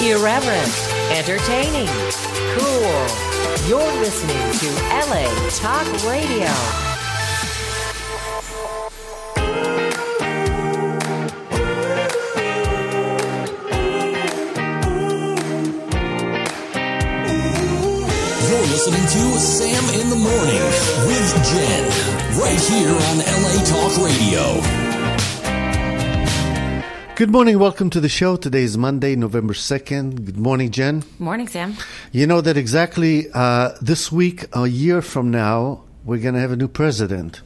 Irreverent, entertaining, cool. You're listening to LA Talk Radio. You're listening to Sam in the Morning with Jen, right here on LA Talk Radio. Good morning. Welcome to the show. Today is Monday, November 2nd. Good morning, Jen. Morning, Sam. You know that exactly this week, a year from now, we're going to have a new president.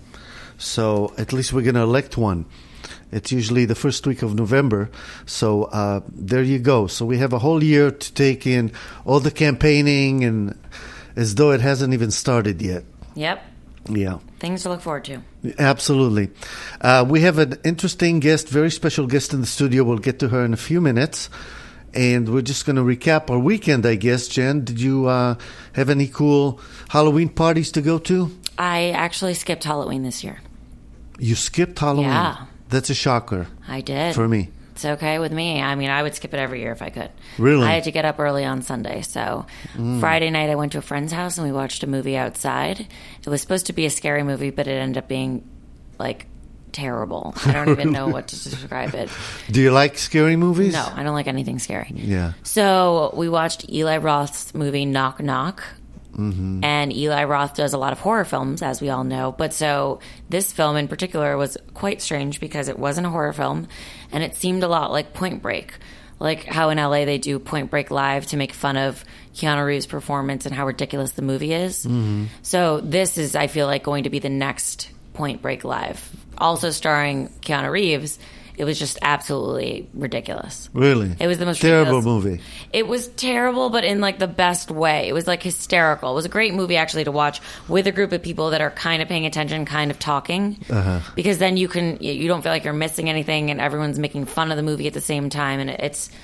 So at least we're going to elect one. It's usually the first week of November. So there you go. So we have a whole year to take in all the campaigning and as though it hasn't even started yet. Yep. Yeah. Things to look forward to. Absolutely. We have an interesting guest, very special guest in the studio. We'll get to her in a few minutes. And we're just going to recap our weekend, I guess. Jen, did you have any cool Halloween parties to go to? I actually skipped Halloween this year. You skipped Halloween? Yeah. That's a shocker. I did. For me. It's okay with me. I mean, I would skip it every year if I could. Really? I had to get up early on Sunday. So Friday night I went to a friend's house and we watched a movie outside. It was supposed to be a scary movie, but it ended up being, like, terrible. I don't even know what to describe it. Do you like scary movies? No, I don't like anything scary. Yeah. So we watched Eli Roth's movie Knock Knock. Mm-hmm. And Eli Roth does a lot of horror films, as we all know. But so this film in particular was quite strange because it wasn't a horror film, and it seemed a lot like Point Break. Like how in LA they do Point Break Live to make fun of Keanu Reeves' performance and how ridiculous the movie is. Mm-hmm. So this is, I feel like, going to be the next Point Break Live. Also starring Keanu Reeves. It was just absolutely ridiculous. Really? It was the most terrible ridiculous movie. It was terrible, but in like the best way. It was like hysterical. It was a great movie actually to watch with a group of people that are kind of paying attention, kind of talking. Because then you don't feel like you're missing anything, and everyone's making fun of the movie at the same time. And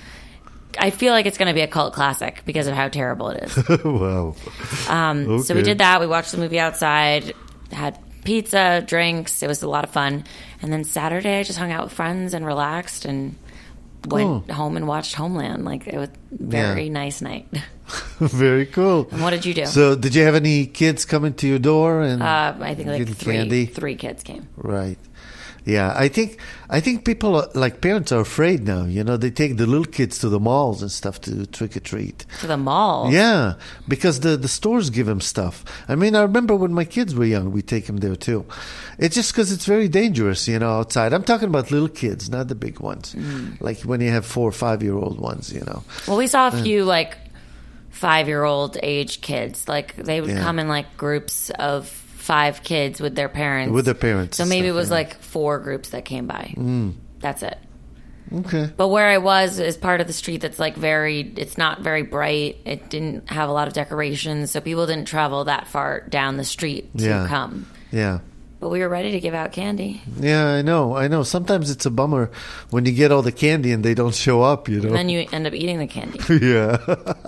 I feel like it's going to be a cult classic because of how terrible it is. Wow. Okay. So we did that. We watched the movie outside, had pizza, drinks. It was a lot of fun. And then Saturday, I just hung out with friends and relaxed and went home and watched Homeland. Like, it was a very nice night. Very cool. And what did you do? So did you have any kids coming to your door? And I think like three kids came. Right. Yeah, I think people like parents are afraid now. You know, they take the little kids to the malls and stuff to trick or treat. To the mall? Yeah, because the stores give them stuff. I mean, I remember when my kids were young, we take them there too. It's just because it's very dangerous, you know, outside. I'm talking about little kids, not the big ones. Like when you have 4 or 5-year-old ones, you know. Well, we saw a few like 5-year-old age kids. Like they would come in like groups of 5 kids with their parents. With their parents. So maybe it was like 4 groups that came by. That's it. Okay. But where I was is part of the street that's like it's not very bright. It didn't have a lot of decorations. So people didn't travel that far down the street to come. Yeah. But we were ready to give out candy. Yeah, I know. Sometimes it's a bummer when you get all the candy and they don't show up, you know. And then you end up eating the candy. Yeah.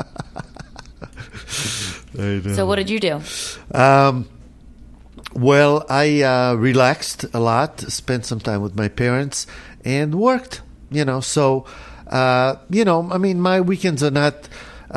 I know. So what did you do? Well, I relaxed a lot, spent some time with my parents, and worked, you know. So, you know, I mean, my weekends are not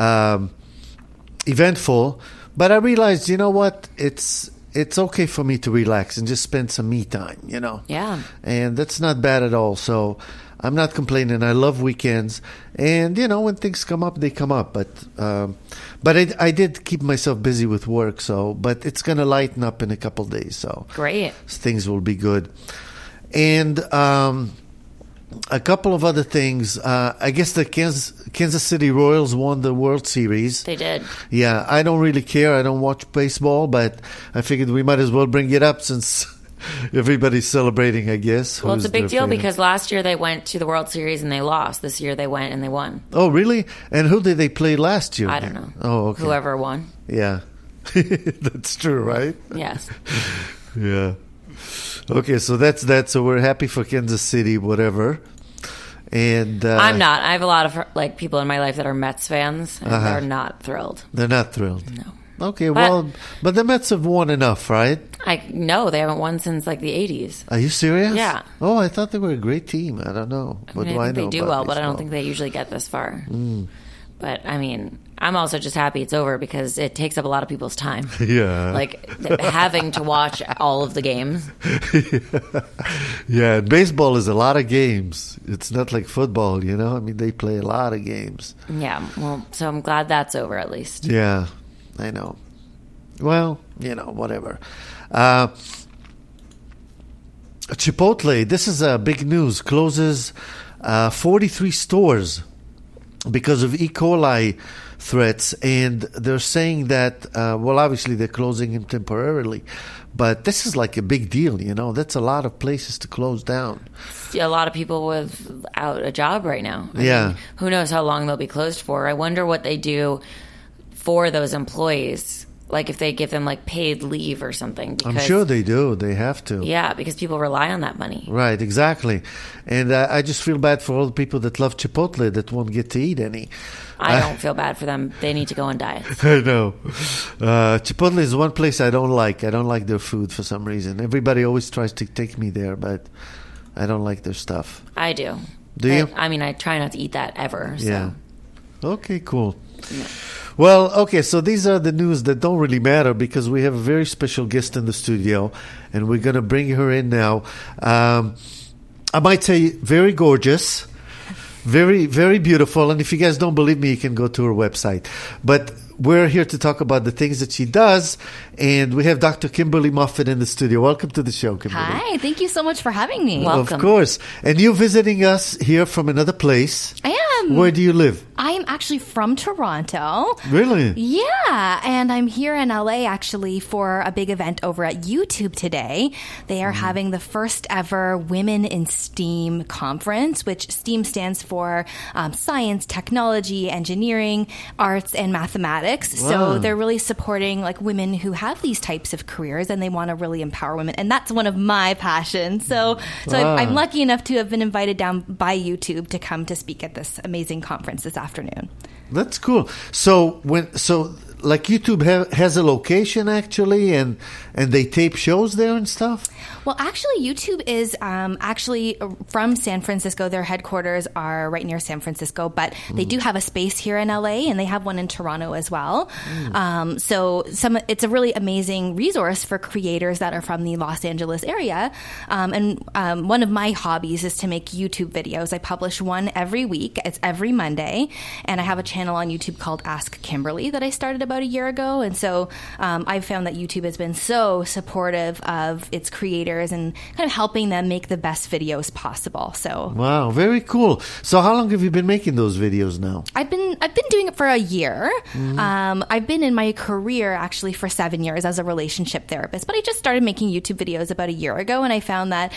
eventful, but I realized, you know what, it's okay for me to relax and just spend some me time, you know. Yeah. And that's not bad at all. So I'm not complaining. I love weekends. And, you know, when things come up, they come up. But I did keep myself busy with work. So, but it's going to lighten up in a couple of days. So great. Things will be good. And a couple of other things. I guess the Kansas City Royals won the World Series. They did. Yeah, I don't really care. I don't watch baseball, but I figured we might as well bring it up since everybody's celebrating, I guess. Well, it's a big deal because last year they went to the World Series and they lost. This year they went and they won. Oh, really? And who did they play last year? I don't know. Oh, okay. Whoever won. Yeah. That's true, right? Yes. Yeah. Okay, so that's that. So we're happy for Kansas City, whatever. And I'm not. I have a lot of like people in my life that are Mets fans, and they're not thrilled. They're not thrilled. No. Okay, but the Mets have won enough, right? I know they haven't won since like the 80s. Are you serious? Yeah. Oh, I thought they were a great team. I don't know. What do I know? They do about well, but I baseball? don't think they usually get this far. But I mean, I'm also just happy it's over because it takes up a lot of people's time. Yeah. Like having to watch all of the games. Yeah, baseball is a lot of games. It's not like football, you know? I mean, they play a lot of games. Yeah, well, so I'm glad that's over at least. Yeah, I know. Well, you know, whatever. Chipotle, this is big news, closes 43 stores because of E. coli threats, and they're saying that, well, obviously they're closing them temporarily, but this is like a big deal, you know. That's a lot of places to close down. A lot of people without a job right now. I mean, who knows how long they'll be closed for. I wonder what they do for those employees. Like if they give them like paid leave or something. Because, I'm sure they do. They have to. Yeah, because people rely on that money. Right, exactly. And I just feel bad for all the people that love Chipotle that won't get to eat any. I don't feel bad for them. They need to go on diets. I know. Chipotle is one place I don't like. I don't like their food for some reason. Everybody always tries to take me there, but I don't like their stuff. I do. Do you? I mean, I try not to eat that ever. So. Yeah. Okay, cool. Yeah. Well, okay, so these are the news that don't really matter because we have a very special guest in the studio, and we're going to bring her in now. I might say very gorgeous, very, very beautiful, and if you guys don't believe me, you can go to her website. But we're here to talk about the things that she does, and we have Dr. Kimberly Moffitt in the studio. Welcome to the show, Kimberly. Hi, thank you so much for having me. Welcome. Of course. And you're visiting us here from another place. I am. Where do you live? I am actually from Toronto. Really? Yeah, and I'm here in LA actually for a big event over at YouTube today. They are having the first ever Women in STEAM conference, which STEAM stands for science, technology, engineering, arts, and mathematics. Wow. So they're really supporting like women who have these types of careers, and they want to really empower women. And that's one of my passions. So I'm lucky enough to have been invited down by YouTube to come to speak at this amazing conference this afternoon. That's cool. So like YouTube has a location actually, and they tape shows there and stuff? Well, actually, YouTube is actually from San Francisco. Their headquarters are right near San Francisco, but they do have a space here in LA, and they have one in Toronto as well. So it's a really amazing resource for creators that are from the Los Angeles area. And one of my hobbies is to make YouTube videos. I publish one every week. It's every Monday, and I have a channel on YouTube called Ask Kimberly that I started about a year ago. And so I've found that YouTube has been so supportive of its creators and kind of helping them make the best videos possible. So wow, very cool. So how long have you been making those videos now? I've been doing it for a year. I've been in my career actually for 7 years as a relationship therapist, but I just started making YouTube videos about a year ago, and I found that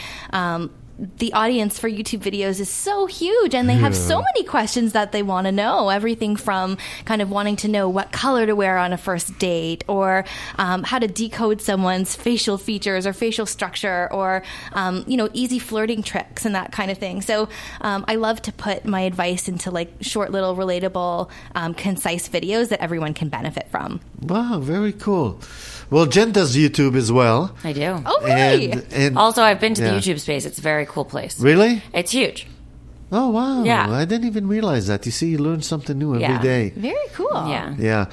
the audience for YouTube videos is so huge, and they have so many questions that they want to know. Everything from kind of wanting to know what color to wear on a first date, or how to decode someone's facial features or facial structure, or easy flirting tricks and that kind of thing. So I love to put my advice into like short, little, relatable, concise videos that everyone can benefit from. Wow, very cool. Well, Jen does YouTube as well. I do. Oh, really? And also, I've been to the YouTube space. It's a very cool place. Really? It's huge. Oh, wow. Yeah. I didn't even realize that. You see, you learn something new every day. Very cool. Yeah. Yeah.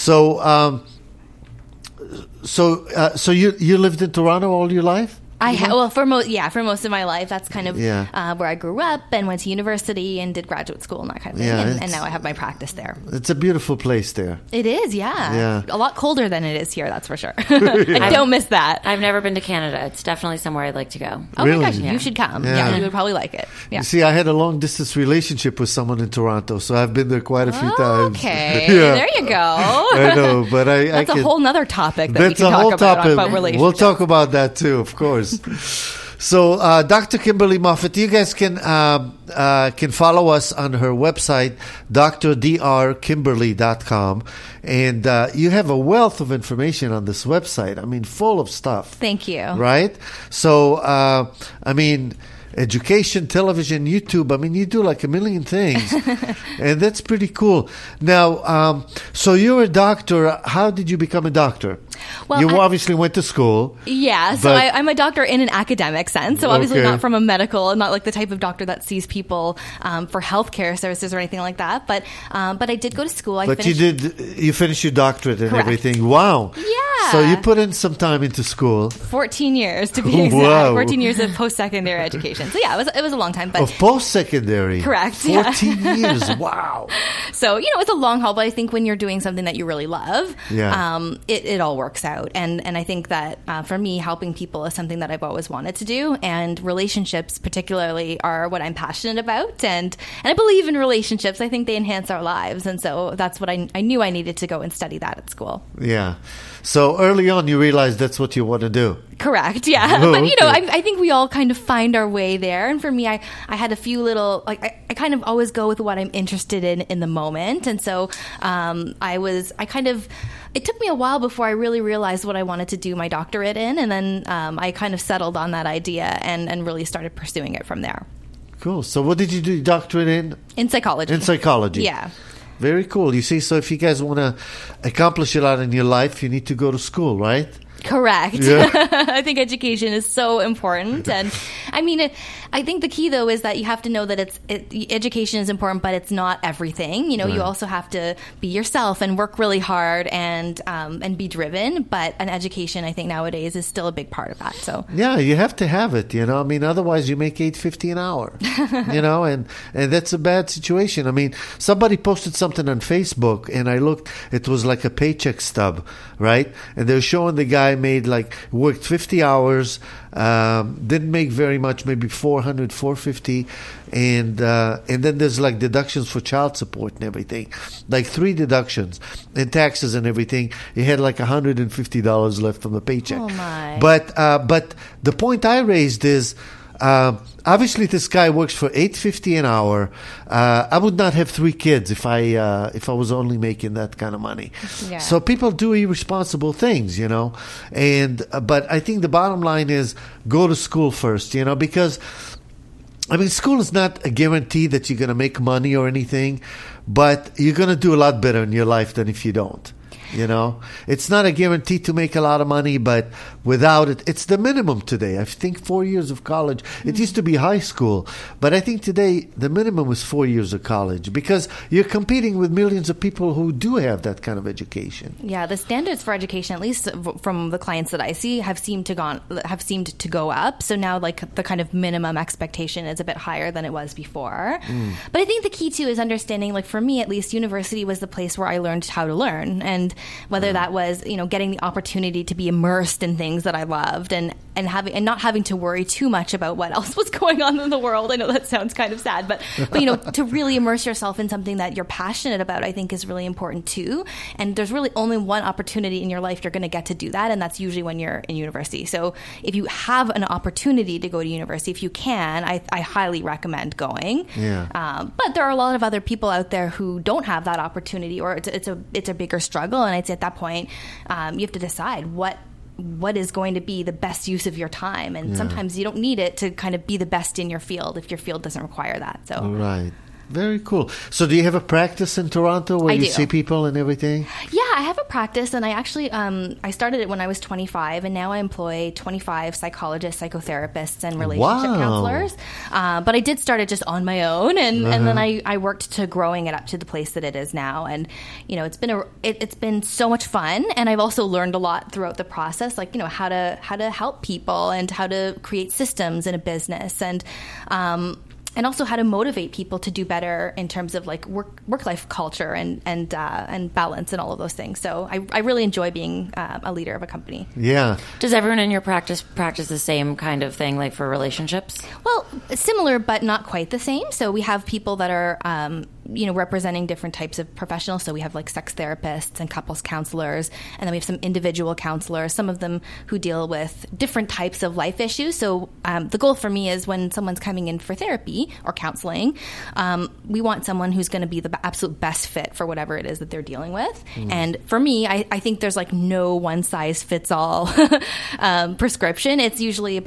So, so you lived in Toronto all your life? For most of my life. That's kind of where I grew up and went to university and did graduate school and that kind of thing. And now I have my practice there. It's a beautiful place there. It is, yeah. A lot colder than it is here, that's for sure. I don't miss that. I've never been to Canada. It's definitely somewhere I'd like to go. Oh Really? my gosh, you should come. Yeah, you would probably like it. Yeah. You see, I had a long distance relationship with someone in Toronto, so I've been there quite a few times. Okay, there you go. I know, but that's a whole nother topic that we that's can a talk whole about topic. relationships. We'll talk about that too, of course. So, Dr. Kimberly Moffitt, you guys can follow us on her website, drdrkimberly.com, and you have a wealth of information on this website. I mean, full of stuff. Thank you. Right? So, I mean, education, television, YouTube. I mean, you do like a million things, and that's pretty cool. Now, so you're a doctor. How did you become a doctor? Well, you obviously went to school. Yeah, so I'm a doctor in an academic sense, so obviously not from a medical, not like the type of doctor that sees people for healthcare services or anything like that. But I did go to school. You finished your doctorate and Correct. everything. Wow. Yeah. So you put in some time into school. 14 years to be exact. Wow. 14 years of post-secondary education. So yeah, it was a long time. But Of post-secondary. Correct. 14 years. Wow. So, it's a long haul, but I think when you're doing something that you really love, Yeah. it all works out. And I think that for me, helping people is something that I've always wanted to do. And relationships particularly are what I'm passionate about. And I believe in relationships. I think they enhance our lives. And so that's what I knew I needed to go and study that at school. Yeah. So early on, you realized that's what you want to do. Correct, yeah. Oh, but, okay. I think we all kind of find our way there. And for me, I had a few little, I kind of always go with what I'm interested in the moment. And so it took me a while before I really realized what I wanted to do my doctorate in. And then I kind of settled on that idea and really started pursuing it from there. Cool. So what did you do your doctorate in? In psychology. In psychology. Yeah. Very cool. You see, so if you guys want to accomplish a lot in your life, you need to go to school, right? Correct. Yeah. I think education is so important. And I mean, I think the key, though, is that you have to know that education is important, but it's not everything. You also have to be yourself and work really hard and be driven. But an education, I think, nowadays is still a big part of that. So yeah, you have to have it, I mean, otherwise you make $8.50 an hour, and that's a bad situation. I mean, somebody posted something on Facebook and I looked, it was like a paycheck stub, right? And they're showing the guy worked 50 hours, didn't make very much, maybe $400, $450, and then there's like deductions for child support and everything, like 3 deductions and taxes and everything. He had like $150 left from the paycheck. Oh my! But the point I raised is, obviously this guy works for $8.50 an hour. I would not have 3 kids if I was only making that kind of money. Yeah. So people do irresponsible things, and but I think the bottom line is go to school first, because I mean, school is not a guarantee that you're going to make money or anything, but you're going to do a lot better in your life than if you don't. It's not a guarantee to make a lot of money, but without it, it's the minimum today. I think 4 years of college. It used to be high school, but I think today the minimum is 4 years of college because you're competing with millions of people who do have that kind of education. Yeah, the standards for education, at least from the clients that I see, have seemed to go up. So now, like, the kind of minimum expectation is a bit higher than it was before. But I think the key too is understanding, like for me at least, university was the place where I learned how to learn, and whether that was getting the opportunity to be immersed in things that I loved and not having to worry too much about what else was going on in the world. I know that sounds kind of sad, but to really immerse yourself in something that you're passionate about, I think is really important too. And there's really only one opportunity in your life you're going to get to do that, and that's usually when you're in university. So if you have an opportunity to go to university, if you can, I highly recommend going. Yeah. But there are a lot of other people out there who don't have that opportunity, or it's a bigger struggle. And I'd say at that point, you have to decide what is going to be the best use of your time. And sometimes you don't need it to kind of be the best in your field if your field doesn't require that. So right. Very cool. So do you have a practice in Toronto where you see people and everything? Yeah, I have a practice, and I actually I started it when I was 25, and now I employ 25 psychologists, psychotherapists, and relationship counselors. But I did start it just on my own, and then I worked to growing it up to the place that it is now. And it's been so much fun, and I've also learned a lot throughout the process, like how to help people and how to create systems in a business, and also how to motivate people to do better in terms of like work-life culture and balance and all of those things. So I really enjoy being a leader of a company. Yeah. Does everyone in your practice the same kind of thing, like for relationships? Well, similar, but not quite the same. So we have people that are representing different types of professionals. So we have like sex therapists and couples counselors, and then we have some individual counselors, some of them who deal with different types of life issues. So the goal for me is when someone's coming in for therapy or counseling, we want someone who's going to be the absolute best fit for whatever it is that they're dealing with. And for me, I think there's like no one size fits all prescription. It's usually about,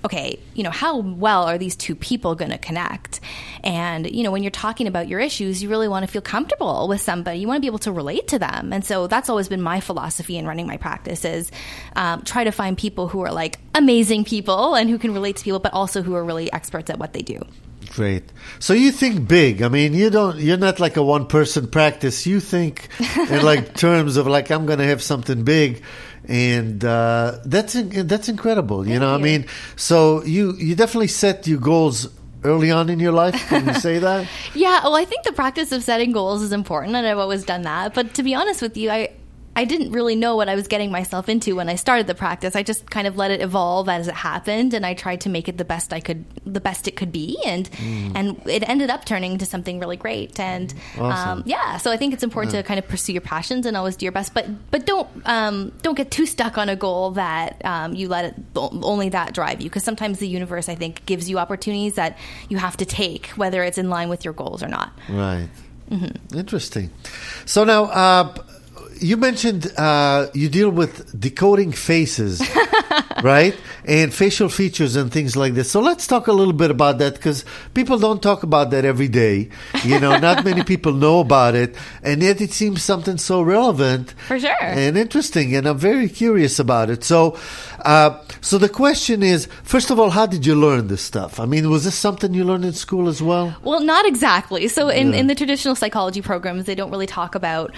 okay, how well are these two people going to connect? And, when you're talking about your issues, you really want to feel comfortable with somebody. You want to be able to relate to them. And so that's always been my philosophy in running my practice is try to find people who are like amazing people and who can relate to people, but also who are really experts at what they do. Great. So you think big. I mean, you're not like a one-person practice. You think in like terms of like, I'm going to have something big. And that's incredible. Thank you. I mean, so you definitely set your goals early on in your life. Can you say that? Yeah, well, I think the practice of setting goals is important, and I've always done that. But to be honest with you, I didn't really know what I was getting myself into when I started the practice. I just kind of let it evolve as it happened, and I tried to make it the best it could be, and it ended up turning into something really great. And awesome. so I think it's important to kind of pursue your passions and always do your best, but don't get too stuck on a goal that you let it only that drive you, because sometimes the universe, I think, gives you opportunities that you have to take, whether it's in line with your goals or not. Right. Mm-hmm. Interesting. So now. You mentioned you deal with decoding faces, right? And facial features and things like this. So let's talk a little bit about that, because people don't talk about that every day. Not many people know about it. And yet it seems something so relevant. For sure. And interesting. And I'm very curious about it. So the question is, first of all, how did you learn this stuff? I mean, was this something you learned in school as well? Well, not exactly. So in the traditional psychology programs, they don't really talk about,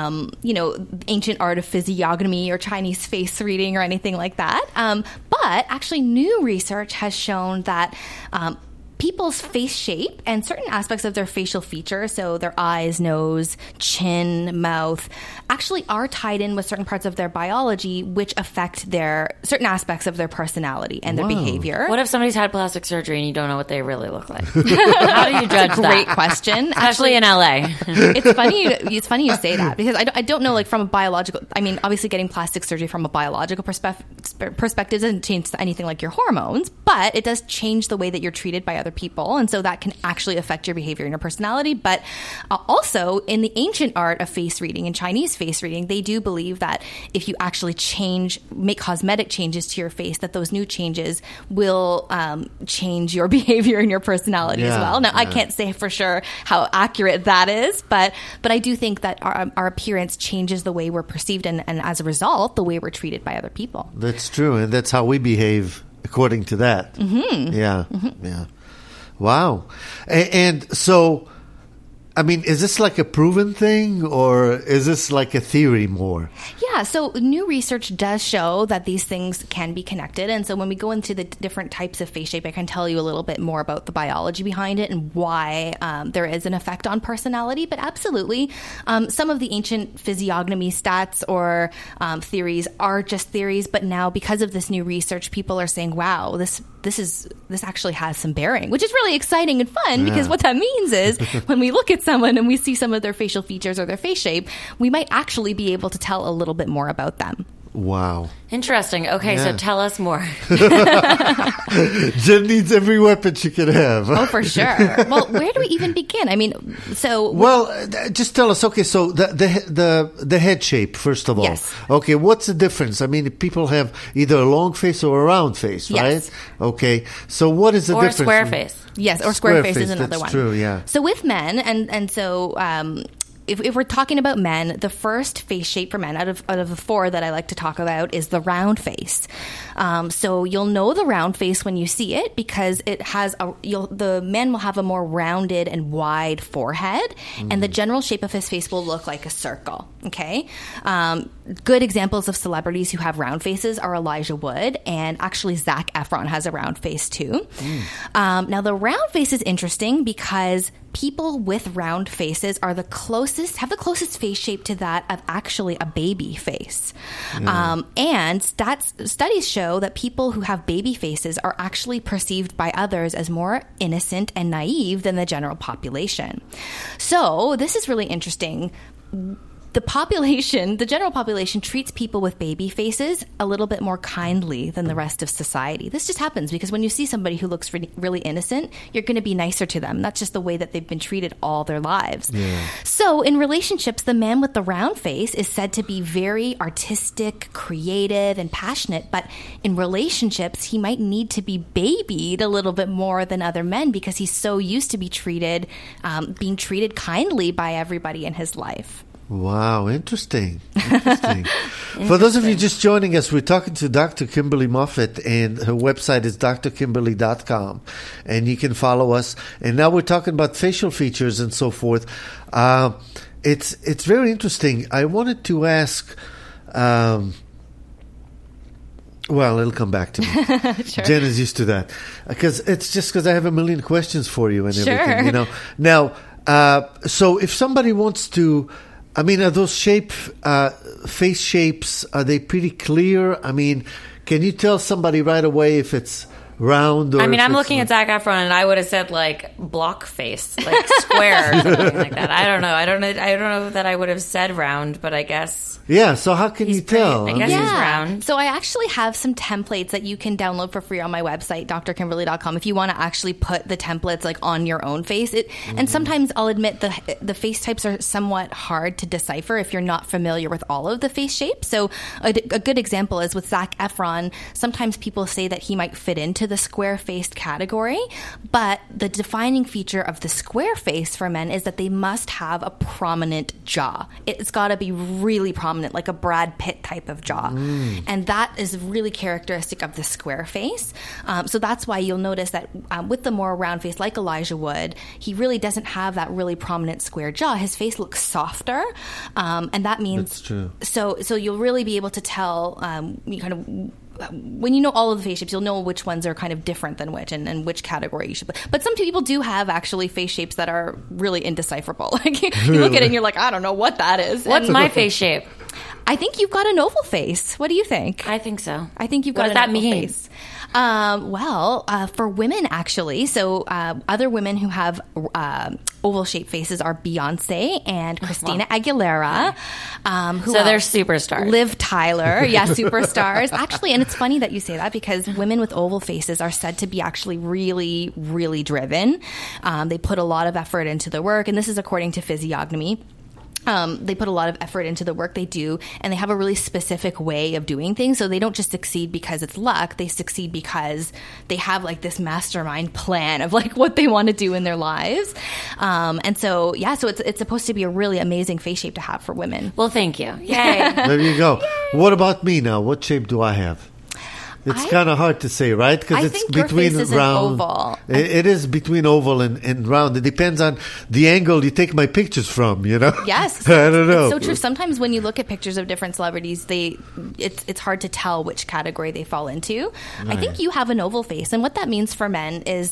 ancient art of physiognomy or Chinese face reading or anything like that. But actually, new research has shown that people's face shape and certain aspects of their facial features, so their eyes, nose, chin, mouth, actually are tied in with certain parts of their biology, which affect their certain aspects of their personality and their behavior. What if somebody's had plastic surgery and you don't know what they really look like? How do you judge that? Great question. Especially in LA. It's funny you say that, because I don't know, like, from a biological, I mean, obviously getting plastic surgery from a biological perspective doesn't change anything like your hormones, but it does change the way that you're treated by other people, and so that can actually affect your behavior and your personality. But also in the ancient art of face reading, in Chinese face reading, they do believe that if you actually make cosmetic changes to your face, that those new changes will change your behavior and your personality as well. Now, I can't say for sure how accurate that is, but I do think that our appearance changes the way we're perceived, and as a result, the way we're treated by other people. That's true, and that's how we behave according to that. Mm-hmm. Yeah, yeah. Wow. And so, I mean, is this like a proven thing, or is this like a theory more? Yeah, so new research does show that these things can be connected. And so when we go into the different types of face shape, I can tell you a little bit more about the biology behind it and why there is an effect on personality. But absolutely, some of the ancient physiognomy stats or theories are just theories. But now, because of this new research, people are saying, wow, this actually has some bearing, which is really exciting and fun, because what that means is when we look at someone and we see some of their facial features or their face shape, we might actually be able to tell a little bit more about them. Wow. Interesting. Okay, so tell us more. Jen needs every weapon she can have. Oh, for sure. Well, where do we even begin? I mean, so... Well, just tell us, okay, so the head shape, first of all. Yes. Okay, what's the difference? I mean, people have either a long face or a round face, right? Yes. Okay, so what is the difference? Or a square face. Yes, or square face is another that's one. True, yeah. So with men, and so... If we're talking about men, the first face shape for men out of the four that I like to talk about is the round face. So you'll know the round face when you see it, because it has the men will have a more rounded and wide forehead, and the general shape of his face will look like a circle. Okay, good examples of celebrities who have round faces are Elijah Wood, and actually Zac Efron has a round face too. Now the round face is interesting because people with round faces have the closest face shape to that of actually a baby face. And studies show that people who have baby faces are actually perceived by others as more innocent and naive than the general population. So this is really interesting. the general population treats people with baby faces a little bit more kindly than the rest of society. This just happens because when you see somebody who looks really innocent, you're going to be nicer to them. That's just the way that they've been treated all their lives. Yeah. So in relationships, the man with the round face is said to be very artistic, creative, and passionate. But in relationships, he might need to be babied a little bit more than other men because he's so used to being treated kindly by everybody in his life. Wow, interesting. For those of you just joining us, we're talking to Dr. Kimberly Moffitt, and her website is drkimberly.com, and you can follow us. And now we're talking about facial features and so forth. It's very interesting. I wanted to ask, well, it'll come back to me. Sure. Jen is used to that. Because I have a million questions for you and everything, Sure. Now, so if somebody wants to, are those face shapes, are they pretty clear? Can you tell somebody right away if it's round or... I'm looking at Zac Efron, and I would have said, block face, square or something like that. I don't know. I don't know that I would have said round, but I guess... Yeah, so how can you tell? I guess he's round. So I actually have some templates that you can download for free on my website, drkimberly.com, if you want to actually put the templates on your own face. And sometimes I'll admit the face types are somewhat hard to decipher if you're not familiar with all of the face shapes. So a good example is with Zac Efron. Sometimes people say that he might fit into the square-faced category, but the defining feature of the square face for men is that they must have a prominent jaw. It's got to be really prominent, like a Brad Pitt type of jaw. And that is really characteristic of the square face. So that's why you'll notice that with the more round face, like Elijah Wood, he really doesn't have that really prominent square jaw. His face looks softer, and that means... That's true. So you'll really be able to tell when you know all of the face shapes, you'll know which ones are kind of different than which and which category you should put. But some people do have actually face shapes that are really indecipherable. You look at it and you're like, I don't know what that is. What's my face shape? I think you've got an oval face. What do you think? I think so. I think you've got an oval face. For women, actually, so other women who have oval-shaped faces are Beyonce and Christina Aguilera. So they're superstars. Liv Tyler, superstars. Actually, and it's funny that you say that because women with oval faces are said to be actually really, really driven. They put a lot of effort into the work, and this is according to Physiognomy. They put a lot of effort into the work they do, and they have a really specific way of doing things. So they don't just succeed because it's luck. They succeed because they have this mastermind plan of what they want to do in their lives. So it's supposed to be a really amazing face shape to have for women. Well, thank you. Yay. There you go. Yay. What about me now? What shape do I have? It's kind of hard to say, right? Because it's between round. Oval. It is between oval and round. It depends on the angle you take my pictures from, Yes. I don't know. It's so true. Sometimes when you look at pictures of different celebrities, it's hard to tell which category they fall into. Right. I think you have an oval face. And what that means for men is,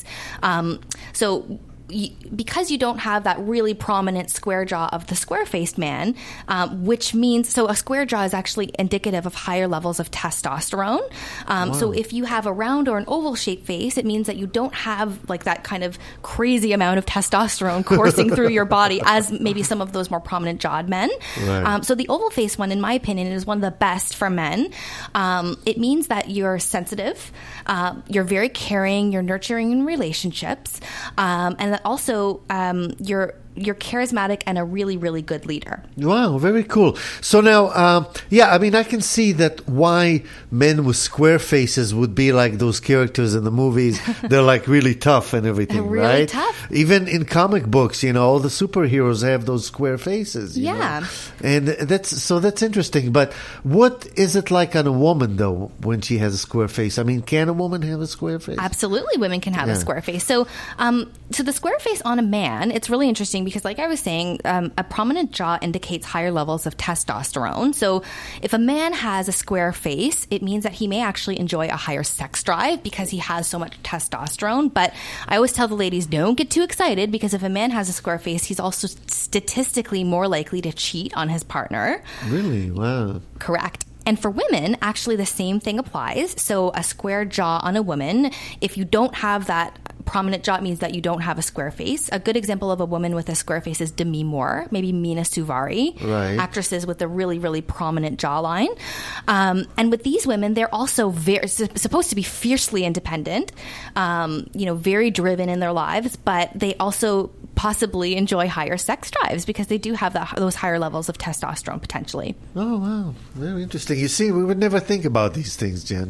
because you don't have that really prominent square jaw of the square-faced man, which means, so a square jaw is actually indicative of higher levels of testosterone. So if you have a round or an oval-shaped face, it means that you don't have that kind of crazy amount of testosterone coursing through your body as maybe some of those more prominent jawed men. Right. So the oval-faced one, in my opinion, is one of the best for men. It means that you're sensitive, you're very caring, you're nurturing in relationships, and that also you're charismatic and a really, really good leader. Wow, very cool. So now, I can see that why men with square faces would be like those characters in the movies. They're really tough and everything, really right? Tough. Even in comic books, all the superheroes have those square faces. You know? And that's interesting. But what is it like on a woman, though, when she has a square face? Can a woman have a square face? Absolutely, women can have a square face. So the square face on a man, it's really interesting because, like I was saying, a prominent jaw indicates higher levels of testosterone. So if a man has a square face, it means that he may actually enjoy a higher sex drive because he has so much testosterone. But I always tell the ladies, don't get too excited because if a man has a square face, he's also statistically more likely to cheat on his partner. Really? Wow. Correct. And for women, actually the same thing applies. So a square jaw on a woman, if you don't have that prominent jaw means that you don't have a square face. A good example of a woman with a square face is Demi Moore, maybe Mina Suvari, Right. actresses with a really, really prominent jawline. And with these women, they're also supposed to be fiercely independent, very driven in their lives, but they also possibly enjoy higher sex drives because they do have those higher levels of testosterone potentially. Oh, wow. Very interesting. You see, we would never think about these things, Jen.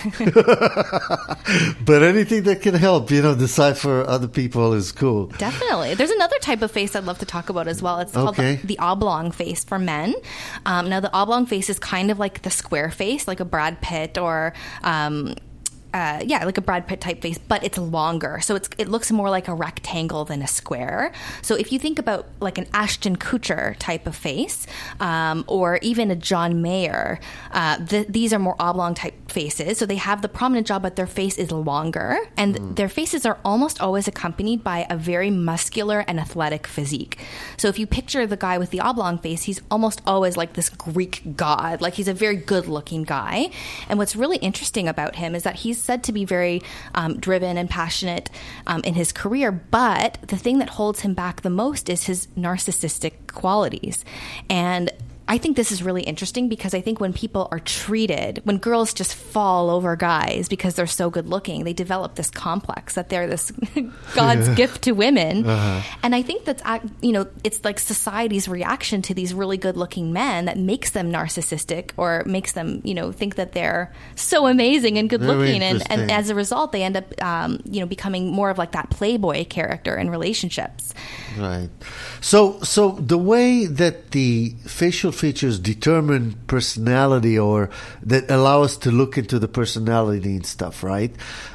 But anything that can help, decipher other people is cool. Definitely. There's another type of face I'd love to talk about as well. It's called the oblong face for men. Now, the oblong face is kind of like the square face, like a Brad Pitt or... like a Brad Pitt type face, but it's longer. So it looks more like a rectangle than a square. So if you think about like an Ashton Kutcher type of face, or even a John Mayer, these are more oblong type faces. So they have the prominent jaw, but their face is longer. And their faces are almost always accompanied by a very muscular and athletic physique. So if you picture the guy with the oblong face, he's almost always like this Greek god. Like he's a very good looking guy. And what's really interesting about him is that he's said to be very driven and passionate in his career, but the thing that holds him back the most is his narcissistic qualities. And I think this is really interesting because I think when people are treated, when girls just fall over guys because they're so good looking, they develop this complex that they're this God's gift to women. And I think that's, it's like society's reaction to these really good looking men that makes them narcissistic or makes them, think that they're so amazing and good looking. And as a result, they end up, becoming more of like that playboy character in relationships. Right. So the way that the facial features determine personality or that allow us to look into the personality and stuff, right?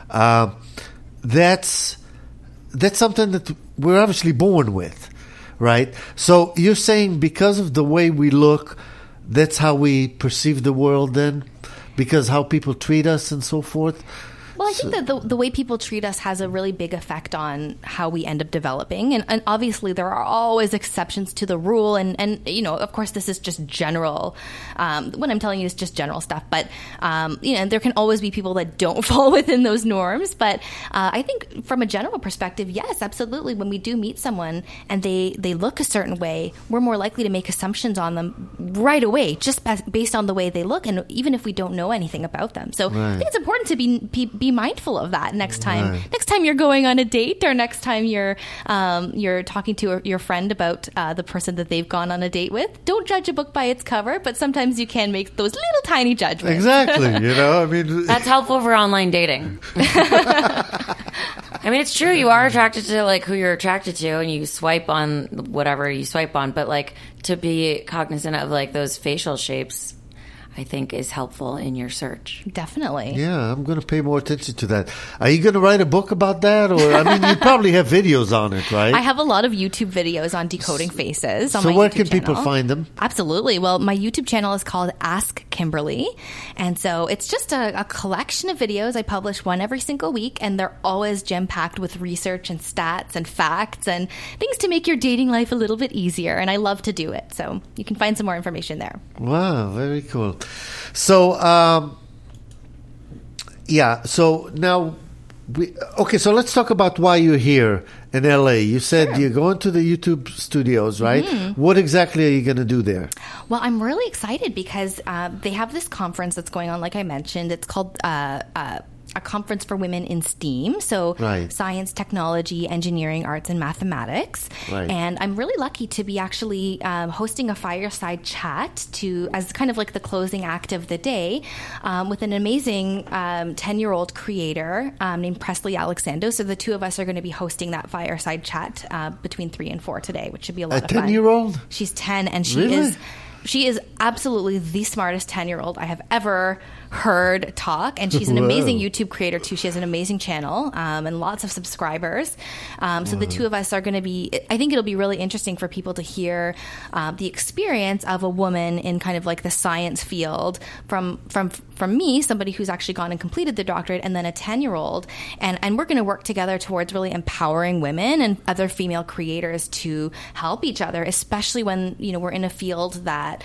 That's something that we're obviously born with, right? So you're saying because of the way we look, that's how we perceive the world then? Because how people treat us and so forth? Well, I think that the way people treat us has a really big effect on how we end up developing. And obviously, there are always exceptions to the rule. And of course, this is just general. What I'm telling you is just general stuff. But, there can always be people that don't fall within those norms. But I think from a general perspective, yes, absolutely. When we do meet someone and they look a certain way, we're more likely to make assumptions on them right away, just based on the way they look. And even if we don't know anything about them. So I think it's important to be mindful of that next time. Right. Next time you're going on a date, or next time you're talking to your friend about the person that they've gone on a date with. Don't judge a book by its cover, but sometimes you can make those little tiny judgments. Exactly. That's helpful for online dating. I mean, it's true. You are attracted to like who you're attracted to, and you swipe on whatever you swipe on. But like to be cognizant of like those facial shapes, I think is helpful in your search. Definitely. Yeah, I'm going to pay more attention to that. Are you going to write a book about that? Or, you probably have videos on it, right? I have a lot of YouTube videos on decoding faces on my YouTube channel. So where can people find them? Absolutely. Well, my YouTube channel is called Ask Kimberly. And so it's just a collection of videos. I publish one every single week, and they're always jam-packed with research and stats and facts and things to make your dating life a little bit easier. And I love to do it. So you can find some more information there. Wow, very cool. So, so now, so let's talk about why you're here in LA. You said you're going to the YouTube studios, right? Mm-hmm. What exactly are you going to do there? Well, I'm really excited because they have this conference that's going on, like I mentioned. It's called a conference for women in STEAM, so science, technology, engineering, arts, and mathematics. Right. And I'm really lucky to be actually hosting a fireside chat as kind of like the closing act of the day with an amazing 10-year-old creator named Presley Alexander. So the two of us are going to be hosting that fireside chat between 3 and 4 today, which should be a lot of fun. A 10-year-old? She's 10, and she is absolutely the smartest 10-year-old I have ever heard talk, and she's an amazing YouTube creator too. She has an amazing channel and lots of subscribers. So the two of us are going to be, I think it'll be really interesting for people to hear the experience of a woman in kind of like the science field from me, somebody who's actually gone and completed the doctorate, and then a 10-year-old. And we're going to work together towards really empowering women and other female creators to help each other, especially when, we're in a field that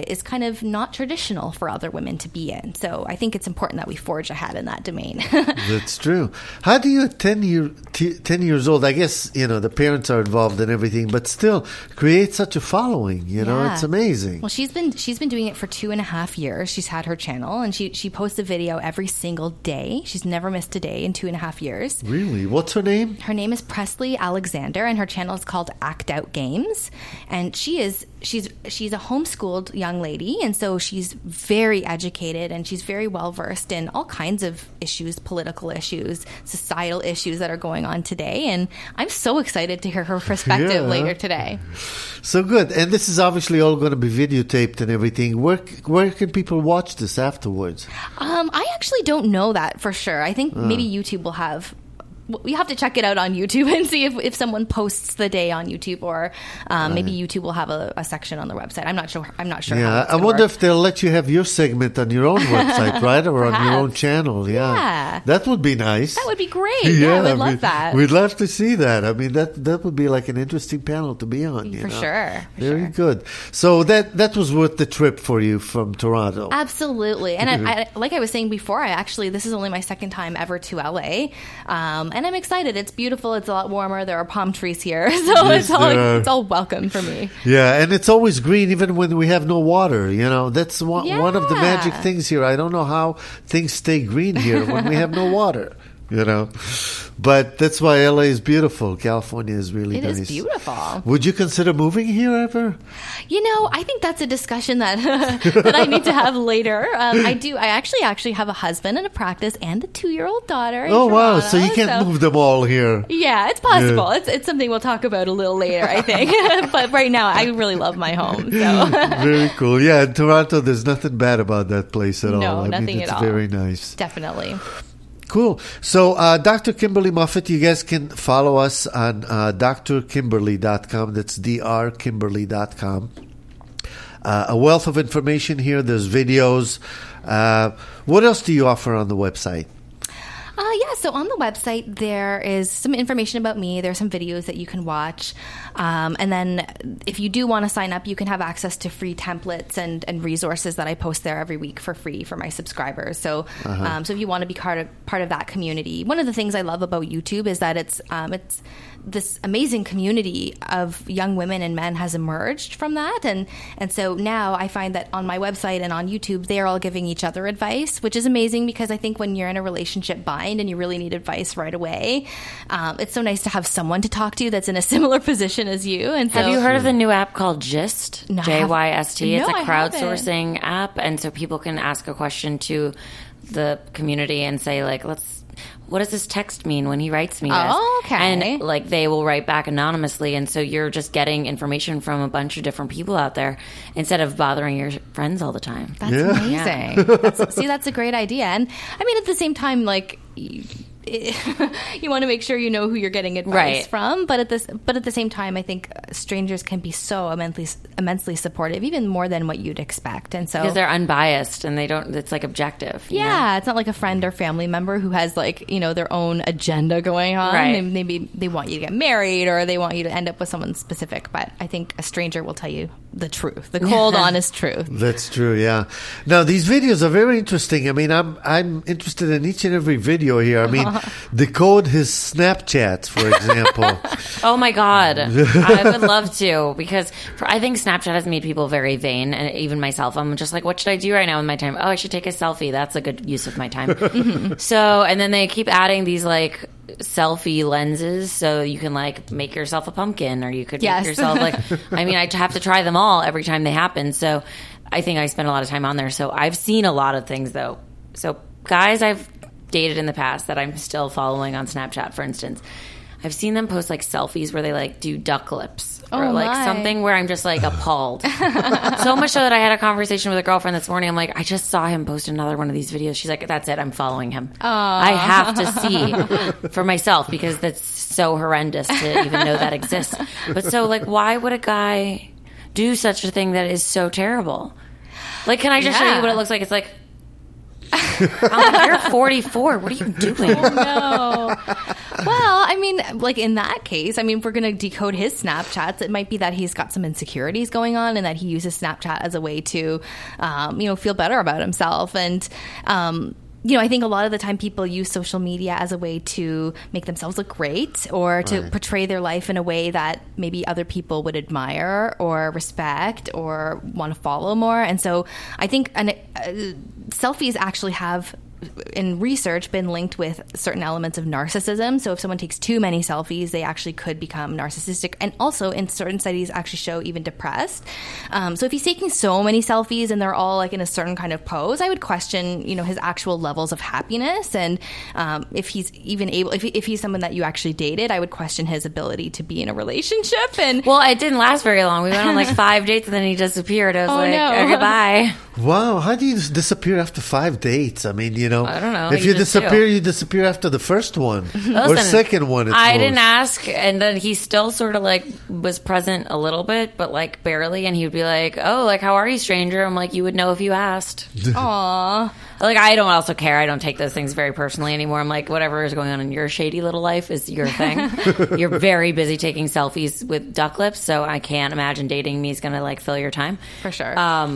is kind of not traditional for other women to be in. So I think it's important that we forge ahead in that domain. That's true. How do you, at 10 years old, I guess, the parents are involved in everything, but still create such a following, it's amazing. Well, she's been doing it for 2.5 years. She's had her channel, and she posts a video every single day. She's never missed a day in 2.5 years. Really? What's her name? Her name is Presley Alexander, and her channel is called Act Out Games. And she's a homeschooled young lady, and so she's very educated, and she's very well versed in all kinds of issues, political issues, societal issues that are going on today. And I'm so excited to hear her perspective later today. So good. And this is obviously all going to be videotaped and everything. Where can people watch this afterwards? I actually don't know that for sure. I think maybe YouTube will have... We have to check it out on YouTube and see if someone posts the day on YouTube, or maybe YouTube will have a section on their website. I'm not sure. Yeah, I wonder if they'll let you have your segment on your own website, right, or on your own channel. Yeah, that would be nice. That would be great. Yeah, we'd love that. We'd love to see that. I mean, that would be like an interesting panel to be on. For sure. Very good. So that was worth the trip for you from Toronto. Absolutely. And I like I was saying before, this is only my second time ever to LA. And I'm excited. It's beautiful. It's a lot warmer. There are palm trees here. So it's all welcome for me. Yeah, and it's always green even when we have no water. That's one of the magic things here. I don't know how things stay green here when we have no water. But that's why LA is beautiful. California is really nice. It is beautiful. Would you consider moving here ever? I think that's a discussion that that I need to have later. I actually have a husband and a practice and a 2-year-old daughter. Oh, wow. So you can't move them all here. Yeah, it's possible. Yeah. It's something we'll talk about a little later, I think. But right now, I really love my home. So. Very cool. Yeah, in Toronto, there's nothing bad about that place at all. No, nothing at all. It's very nice. Definitely. Cool. So, Dr. Kimberly Moffitt, you guys can follow us on drkimberly.com. That's drkimberly.com. A wealth of information here. There's videos. What else do you offer on the website? So on the website, there is some information about me. There's some videos that you can watch. And then if you do want to sign up, you can have access to free templates and resources that I post there every week for free for my subscribers. So so if you want to be part of that community, one of the things I love about YouTube is that it's this amazing community of young women and men has emerged from that. And so now I find that on my website and on YouTube, they're all giving each other advice, which is amazing because I think when you're in a relationship bind and you really need advice right away, it's so nice to have someone to talk to that's in a similar position as you. And so, have you heard of the new app called Gist? No, JYST. No, it's a crowdsourcing app. And so people can ask a question to the community and say, like, what does this text mean when he writes me this? Oh, okay. And they will write back anonymously, and so you're just getting information from a bunch of different people out there instead of bothering your friends all the time. That's amazing. That's a great idea. And I mean, at the same time, you want to make sure you know who you're getting advice from, but at the same time, I think strangers can be so immensely supportive, even more than what you'd expect. And so because they're unbiased and it's objective. It's not like a friend or family member who has their own agenda going on. Right. Maybe they want you to get married or they want you to end up with someone specific. But I think a stranger will tell you the truth, the cold, honest truth. That's true. Yeah. Now these videos are very interesting. I mean, I'm interested in each and every video here. I mean. Decode his Snapchats, for example. Oh my God. I would love to, because I think Snapchat has made people very vain, and even myself. I'm just like, what should I do right now with my time? Oh, I should take a selfie. That's a good use of my time. So, and then they keep adding these selfie lenses, so you can make yourself a pumpkin, or you could make yourself I have to try them all every time they happen. So I think I spend a lot of time on there. So I've seen a lot of things though. So guys I've dated in the past that I'm still following on Snapchat, for instance, I've seen them post selfies where they do duck lips or something where I'm just appalled. So much so that I had a conversation with a girlfriend this morning. I'm like, I just saw him post another one of these videos. She's like, that's it, I'm following him. I have to see for myself, because that's so horrendous to even know that exists. But so why would a guy do such a thing that is so terrible? Can I just show you what it looks like? It's I'm you're 44. What are you doing? Oh, no. Well, I mean, like in that case, I mean, if we're going to decode his Snapchats, it might be that he's got some insecurities going on and that he uses Snapchat as a way to, feel better about himself. And, I think a lot of the time people use social media as a way to make themselves look great or to portray their life in a way that maybe other people would admire or respect or want to follow more. And so I think selfies actually have, in research, been linked with certain elements of narcissism. So if someone takes too many selfies, they actually could become narcissistic, and also in certain studies actually show even depressed. So if he's taking so many selfies and they're all like in a certain kind of pose, I would question, his actual levels of happiness. And if he's even able, if he's someone that you actually dated, I would question his ability to be in a relationship. And well, it didn't last very long. We went on like 5 dates and then he disappeared. I was no. Goodbye. Wow, how do you disappear after 5 dates? I mean, I don't know. If you disappear after the first one or second one. I didn't ask, and then he still sort of like was present a little bit, but like barely. And he would be like, "Oh, like how are you, stranger?" I'm like, "You would know if you asked." Aww. Like I don't also care. I don't take those things very personally anymore. I'm like, whatever is going on in your shady little life is your thing. You're very busy taking selfies with duck lips, so I can't imagine dating me is going to like fill your time for sure.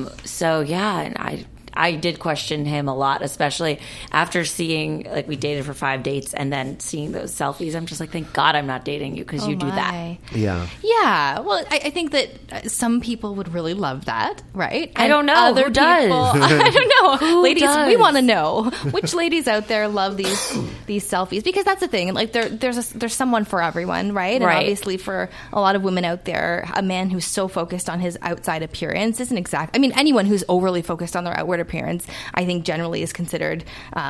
So yeah, and I did question him a lot, especially after seeing, like, we dated for 5 dates and then seeing those selfies. I'm just like, thank God I'm not dating you because you do that. Yeah. Yeah. Well, I think that some people would really love that, right? I don't know. Other Who does? people, I don't know. Who ladies, does? We want to know which ladies out there love these selfies, because that's the thing. Like, there's someone for everyone, right? And obviously for a lot of women out there, a man who's so focused on his outside appearance isn't exact. I mean, anyone who's overly focused on their outward appearance, I think generally is considered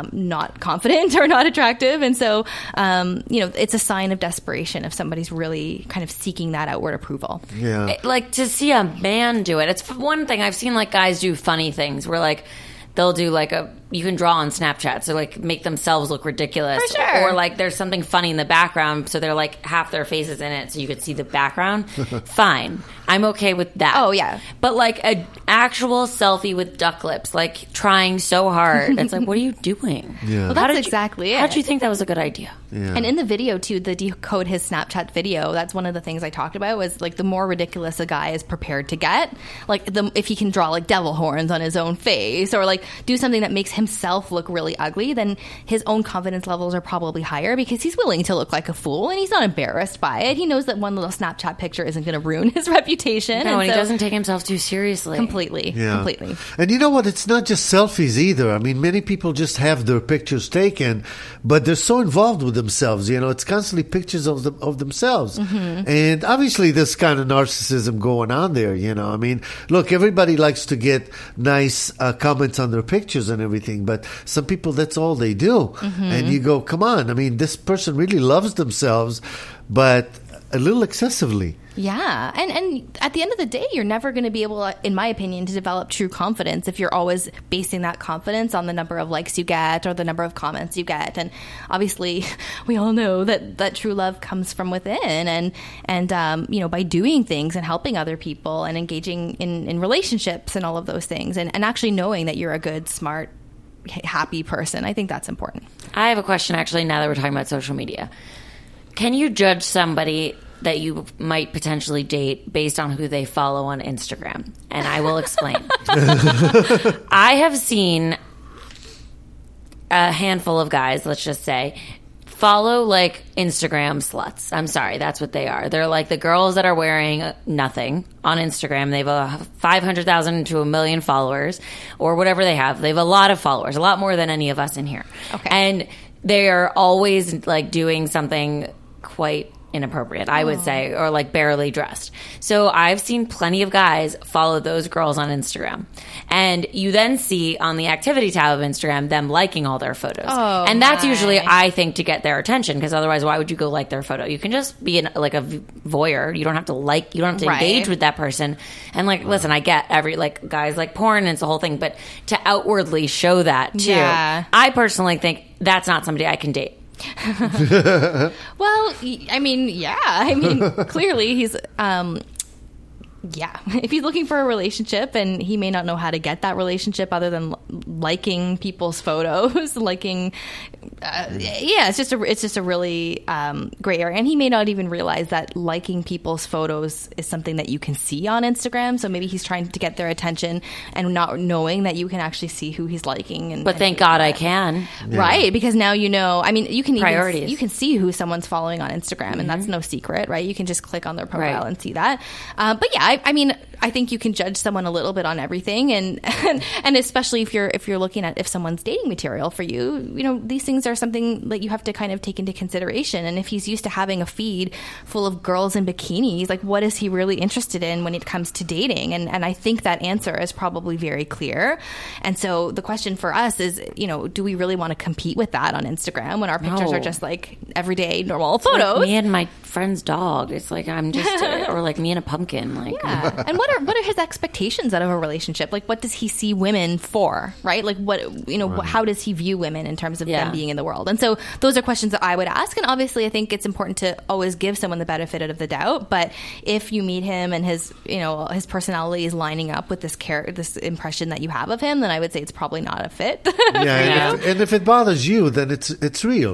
not confident or not attractive. And so, it's a sign of desperation if somebody's really kind of seeking that outward approval. Yeah. Like, to see a man do it, it's one thing. I've seen, like, guys do funny things where, like, they'll do like you can draw on Snapchat, so like make themselves look ridiculous. For sure. Or like there's something funny in the background, so they're like half their faces in it, so you could see the background. Fine. I'm okay with that. Oh, yeah. But like an actual selfie with duck lips, like trying so hard. It's like, what are you doing? Yeah. Well, that's exactly it. How did you think that was a good idea? Yeah. And in the video, too, the decode his Snapchat video, that's one of the things I talked about, was like the more ridiculous a guy is prepared to get, like if he can draw like devil horns on his own face or like do something that makes himself look really ugly, then his own confidence levels are probably higher because he's willing to look like a fool and he's not embarrassed by it. He knows that one little Snapchat picture isn't going to ruin his reputation. No, and he doesn't take himself too seriously. Completely. And you know what? It's not just selfies either. I mean, many people just have their pictures taken, but they're so involved with themselves. It's constantly pictures of themselves. Mm-hmm. And obviously there's kind of narcissism going on there. I mean, look, everybody likes to get nice comments on their pictures and everything, but some people, that's all they do. Mm-hmm. And you go, come on. I mean, this person really loves themselves, but a little excessively. Yeah. And at the end of the day, you're never going to be able, in my opinion, to develop true confidence if you're always basing that confidence on the number of likes you get or the number of comments you get. And obviously, we all know that true love comes from within. And by doing things and helping other people and engaging in relationships and all of those things, and actually knowing that you're a good, smart, happy person. I think that's important. I have a question, actually, now that we're talking about social media. Can you judge somebody that you might potentially date based on who they follow on Instagram? And I will explain. I have seen a handful of guys, let's just say, follow like Instagram sluts. I'm sorry, that's what they are. They're like the girls that are wearing nothing on Instagram. They have 500,000 to 1 million followers or whatever they have. They have a lot of followers, a lot more than any of us in here. Okay. And they are always like doing something quite inappropriate, I would say, or like barely dressed. So I've seen plenty of guys follow those girls on Instagram. And you then see on the activity tab of Instagram them liking all their photos. And that's usually, I think, to get their attention, because otherwise why would you go like their photo? You can just be like a voyeur. You don't have to engage with that person. And like, listen, I get guys like porn and it's the whole thing, but to outwardly show that too, I personally think that's not somebody I can date. Well, I mean, clearly he's Yeah, if he's looking for a relationship and he may not know how to get that relationship other than liking people's photos, it's just a really gray area, and he may not even realize that liking people's photos is something that you can see on Instagram. So maybe he's trying to get their attention and not knowing that you can actually see who he's liking. But thank God I can, right? Because now you know. I mean, you can priorities. You can see who someone's following on Instagram, and that's no secret, right? You can just click on their profile and see that. But yeah. I mean, I think you can judge someone a little bit on everything, and especially if you're looking at if someone's dating material for you, these things are something that you have to kind of take into consideration. And if he's used to having a feed full of girls in bikinis, like what is he really interested in when it comes to dating? And I think that answer is probably very clear. And so the question for us is, do we really want to compete with that on Instagram when our pictures are just like everyday normal photos? Like me and my friend's dog. It's like I'm just, or like me and a pumpkin. Like, yeah. And what are his expectations out of a relationship? Like, what does he see women for? Right? Like, how does he view women in terms of them being in the world? And so those are questions that I would ask. And obviously, I think it's important to always give someone the benefit of the doubt. But if you meet him and his personality is lining up with this impression that you have of him, then I would say it's probably not a fit. And if it bothers you, then it's real.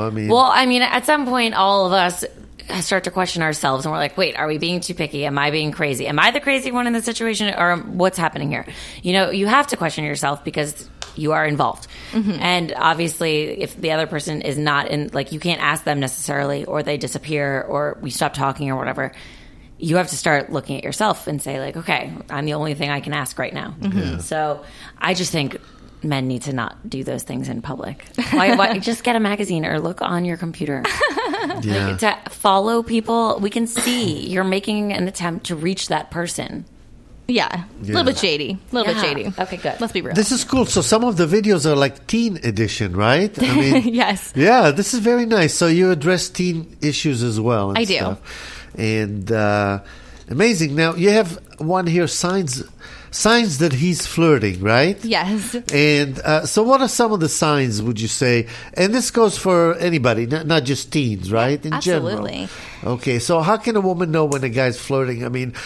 I mean, at some point, all of us start to question ourselves, and we're like, wait, are we being too picky? Am I being crazy? Am I the crazy one in the situation, or what's happening here? You have to question yourself because you are involved. Mm-hmm. And obviously, if the other person is not in, like, you can't ask them necessarily, or they disappear, or we stop talking or whatever. You have to start looking at yourself and say, like, okay, I'm the only thing I can ask right now. Mm-hmm. Yeah. So I just think men need to not do those things in public. Why just get a magazine or look on your computer. Like, to follow people, we can see you're making an attempt to reach that person. Yeah. A little bit shady. Okay, good. Let's be real. This is cool. So some of the videos are like teen edition, right? I mean, yes. Yeah, this is very nice. So you address teen issues as well. And I do. Stuff. And amazing. Now, you have one here, signs that he's flirting, right? Yes. And so what are some of the signs, would you say? And this goes for anybody, not just teens, right? In absolutely. general. Okay, so how can a woman know when a guy's flirting? I mean,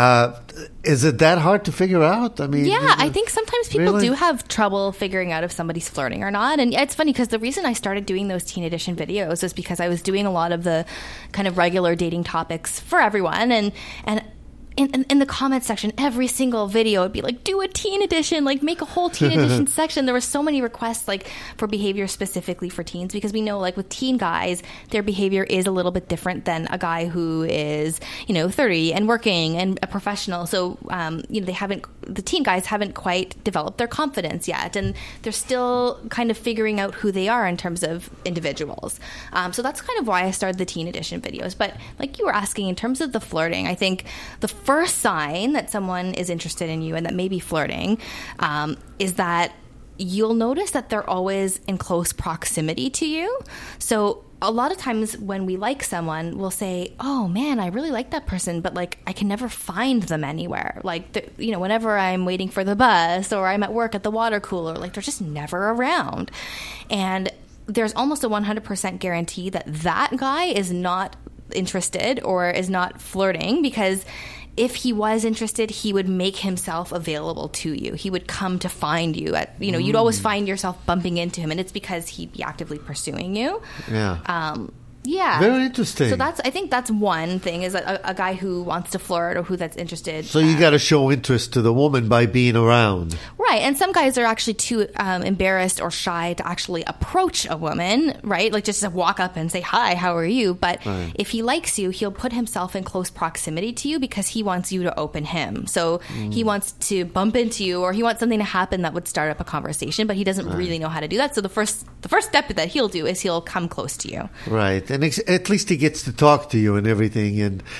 is it that hard to figure out? I mean, I think sometimes people do have trouble figuring out if somebody's flirting or not. And it's funny because the reason I started doing those teen edition videos was because I was doing a lot of the kind of regular dating topics for everyone. And in the comment section, every single video would be like, do a teen edition, like make a whole teen edition section. There were so many requests like for behavior specifically for teens, because we know like with teen guys, their behavior is a little bit different than a guy who is, 30 and working and a professional. So, the teen guys haven't quite developed their confidence yet. And they're still kind of figuring out who they are in terms of individuals. So that's kind of why I started the teen edition videos. But like you were asking, in terms of the flirting, I think the first sign that someone is interested in you and that may be flirting is that you'll notice that they're always in close proximity to you. So a lot of times when we like someone, we'll say, oh man, I really like that person, but like I can never find them anywhere. Like, whenever I'm waiting for the bus or I'm at work at the water cooler, like they're just never around. And there's almost a 100% guarantee that guy is not interested or is not flirting, because if he was interested, he would make himself available to you. He would come to find you. You'd always find yourself bumping into him, and it's because he'd be actively pursuing you. Yeah. Yeah. Very interesting. So I think that's one thing, is a guy who wants to flirt or who that's interested. So you got to show interest to the woman by being around. Right. And some guys are actually too embarrassed or shy to actually approach a woman, right? Like just to walk up and say, hi, how are you? But if he likes you, he'll put himself in close proximity to you because he wants you to open him. So he wants to bump into you, or he wants something to happen that would start up a conversation, but he doesn't really know how to do that. So the first step that he'll do is he'll come close to you. Right. And at least he gets to talk to you and everything,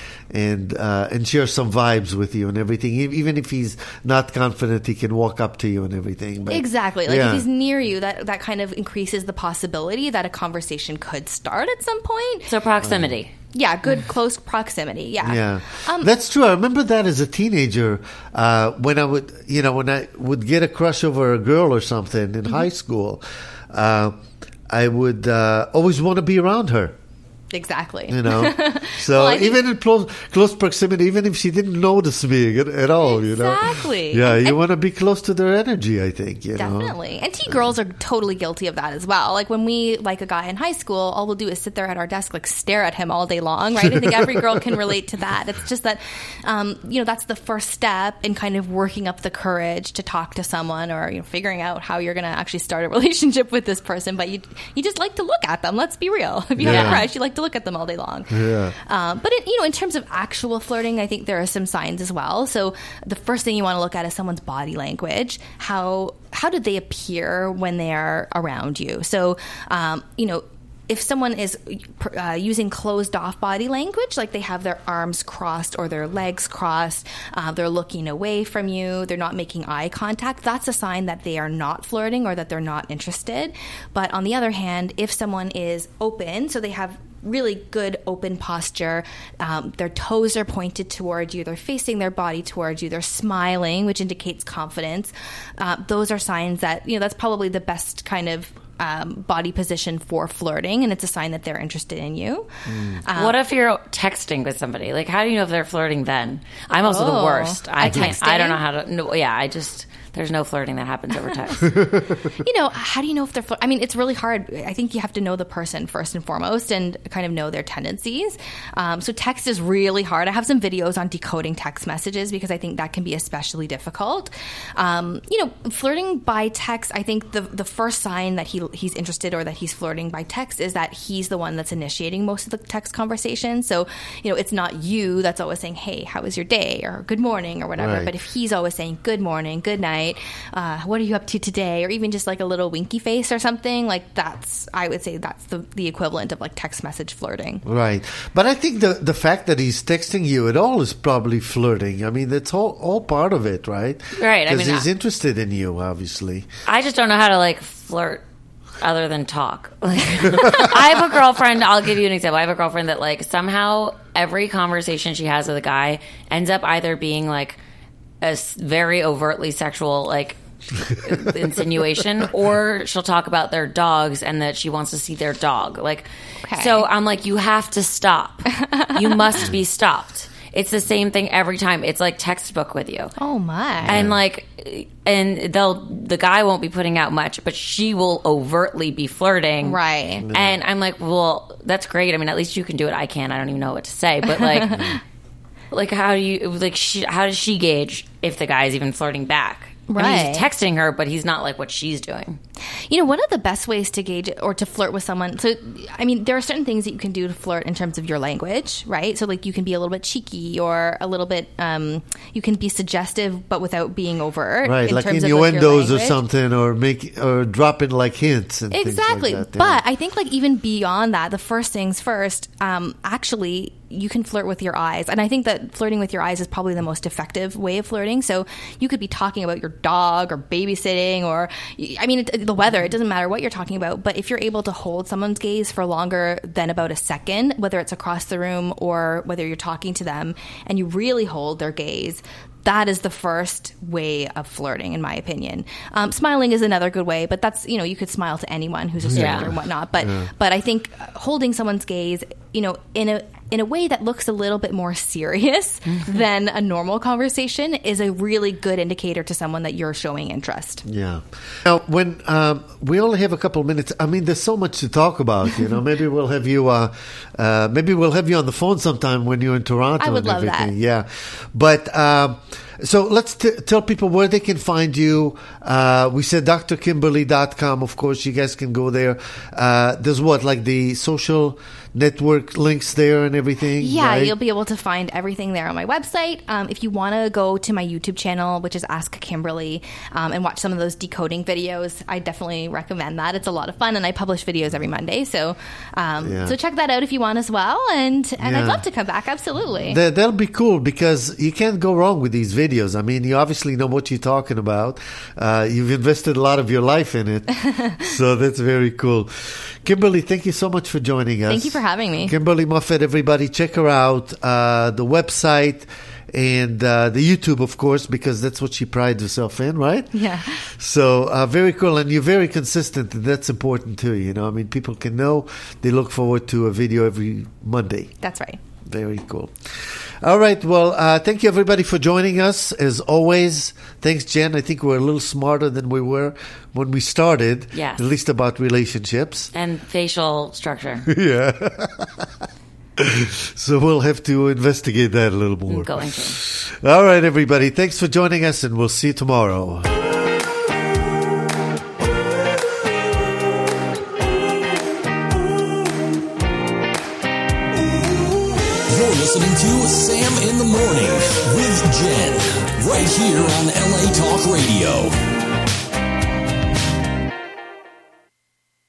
and share some vibes with you and everything. Even if he's not confident, he can walk up to you and everything. But, exactly. Like if he's near you, that kind of increases the possibility that a conversation could start at some point. So proximity. Yeah, good close proximity. Yeah. That's true. I remember that as a teenager, when I would get a crush over a girl or something in high school, I would always want to be around her. Exactly. You know, so even in close proximity, even if she didn't notice me at all, you know. Exactly. Yeah, you want to be close to their energy, I think. You know? Definitely. And T-girls are totally guilty of that as well. Like when we like a guy in high school, all we'll do is sit there at our desk, like stare at him all day long, right? I think every girl can relate to that. It's just that, that's the first step in kind of working up the courage to talk to someone, or figuring out how you're going to actually start a relationship with this person. But you just like to look at them. Let's be real. If you have a crush, you like to look at them all day long. Yeah. But in terms of actual flirting, I think there are some signs as well. So the first thing you want to look at is someone's body language. How do they appear when they are around you? So, if someone is using closed off body language, like they have their arms crossed or their legs crossed, they're looking away from you, they're not making eye contact, that's a sign that they are not flirting or that they're not interested. But on the other hand, if someone is open, so they have really good open posture, their toes are pointed towards you, they're facing their body towards you, they're smiling, which indicates confidence, those are signs that, that's probably the best kind of body position for flirting, and it's a sign that they're interested in you. What if you're texting with somebody? Like, how do you know if they're flirting then? I'm also the worst. I don't know how to. No, yeah, there's no flirting that happens over text. How do you know if they're flirting? I mean, it's really hard. I think you have to know the person first and foremost and kind of know their tendencies. So text is really hard. I have some videos on decoding text messages because I think that can be especially difficult. Flirting by text, I think the first sign that he's interested or that he's flirting by text is that he's the one that's initiating most of the text conversation. So, it's not you that's always saying, hey, how was your day? Or good morning or whatever. Right. But if he's always saying good morning, good night, what are you up to today? Or even just like a little winky face or something, like I would say that's the equivalent of like text message flirting. Right. But I think the fact that he's texting you at all is probably flirting. I mean, that's all part of it, right? Right. Because he's interested in you, obviously. I just don't know how to like flirt other than talk. I have a girlfriend, I'll give you an example. I have a girlfriend that like somehow every conversation she has with a guy ends up either being like a very overtly sexual like insinuation, or she'll talk about their dogs and that she wants to see their dog. Like, So I'm like, you have to stop. You must be stopped. It's the same thing every time. It's like textbook with you. Oh my. And the guy won't be putting out much, but she will overtly be flirting. Right. And I'm like, well, that's great. I mean, at least you can do it. I can't. I don't even know what to say. But like, how does she gauge if the guy is even flirting back? Right. I mean, he's texting her, but he's not like what she's doing. One of the best ways to gauge it or to flirt with someone, so, I mean, there are certain things that you can do to flirt in terms of your language, right? So, like, you can be a little bit cheeky or a little bit, you can be suggestive, but without being overt. Right, in like terms innuendos of, or something, or dropping like hints and exactly. things like that. But I think, like, even beyond that, the first things first, actually, you can flirt with your eyes. And I think that flirting with your eyes is probably the most effective way of flirting. So you could be talking about your dog or babysitting or, I mean, the weather. It doesn't matter what you're talking about. But if you're able to hold someone's gaze for longer than about a second, whether it's across the room or whether you're talking to them, and you really hold their gaze, that is the first way of flirting, in my opinion. Smiling is another good way, but that's, you could smile to anyone who's a stranger and whatnot. But I think holding someone's gaze, in a way that looks a little bit more serious than a normal conversation is a really good indicator to someone that you're showing interest. Yeah. Now, when we only have a couple of minutes, I mean, there's so much to talk about. Maybe we'll have you. Maybe we'll have you on the phone sometime when you're in Toronto. I would love everything. that. Yeah, but. So let's tell people where they can find you. We said drkimberly.com. Of course, you guys can go there. There's like the social network links there and everything? Yeah, right? You'll be able to find everything there on my website. If you want to go to my YouTube channel, which is Ask Kimberly, and watch some of those decoding videos, I definitely recommend that. It's a lot of fun, and I publish videos every Monday. So so check that out if you want as well. And I'd love to come back, absolutely. That'll be cool because you can't go wrong with these videos. I mean, you obviously know what you're talking about. You've invested a lot of your life in it. So that's very cool. Kimberly, thank you so much for joining us. Thank you for having me. Kimberly Moffett, everybody, check her out. The website and the YouTube, of course, because that's what she prides herself in, right? Yeah. So very cool, and you're very consistent, and that's important too. You know, I mean, people can know they look forward to a video every Monday. That's right. Very cool. All right. Well, thank you, everybody, for joining us. As always, thanks, Jen. I think we're a little smarter than we were when we started, Yes. at least about relationships. And facial structure. Yeah. So we'll have to investigate that a little more. I'm going to. All right, everybody. Thanks for joining us, and we'll see you tomorrow. You're listening to Sam in the Morning with Jen, right here on LA Talk Radio.